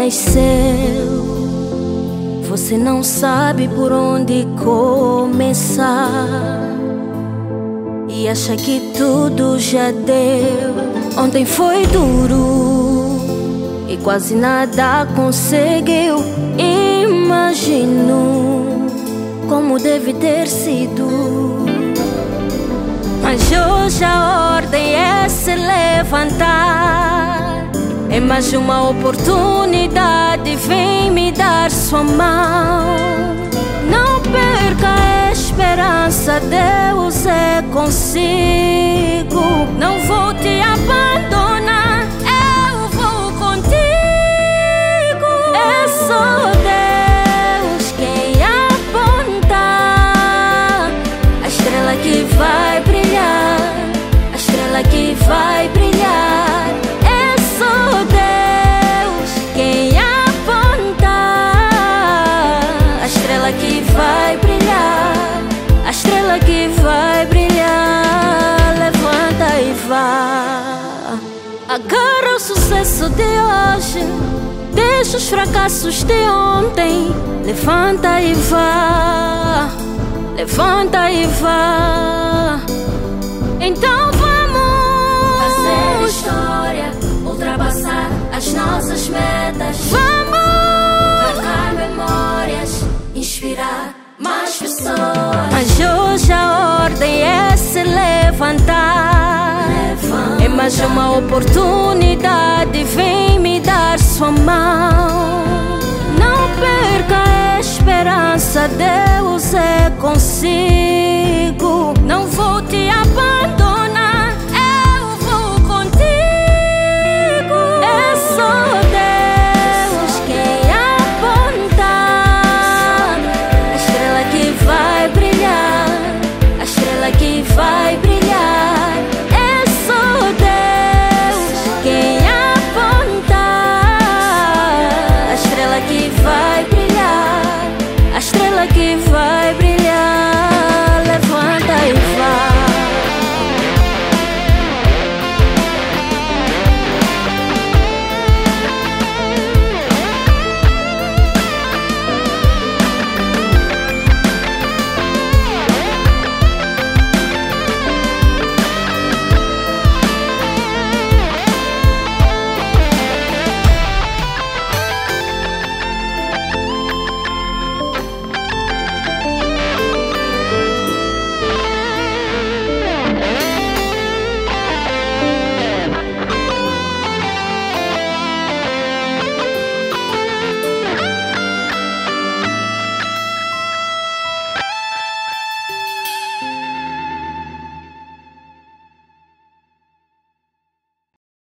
nasceu, você não sabe por onde começar e acha que tudo já deu. Ontem foi duro e quase nada conseguiu. Imagino como deve ter sido, mas hoje a ordem é se levantar. É mais uma oportunidade, vem me dar sua mão. Não perca a esperança, Deus é consigo. Não vou te abandonar, eu vou contigo. É só Deus quem apontar a estrela que vai brilhar, a estrela que vai brilhar. Vai brilhar, a estrela que vai brilhar. Levanta e vá, agarra o sucesso de hoje, deixa os fracassos de ontem. Levanta e vá, levanta e vá. Então vamos fazer história, ultrapassar as nossas metas. Vamos marcar memórias, inspirar mais pessoas. Mas hoje a ordem é se levantar. É mais uma oportunidade, vem me dar sua mão. Não perca a esperança, Deus é consigo. Não vou te abandonar, eu vou contigo. É só Deus quem apontar a estrela que vai brilhar, a estrela que vai brilhar. É só Deus quem apontar a estrela que vai brilhar, a estrela que vai brilhar.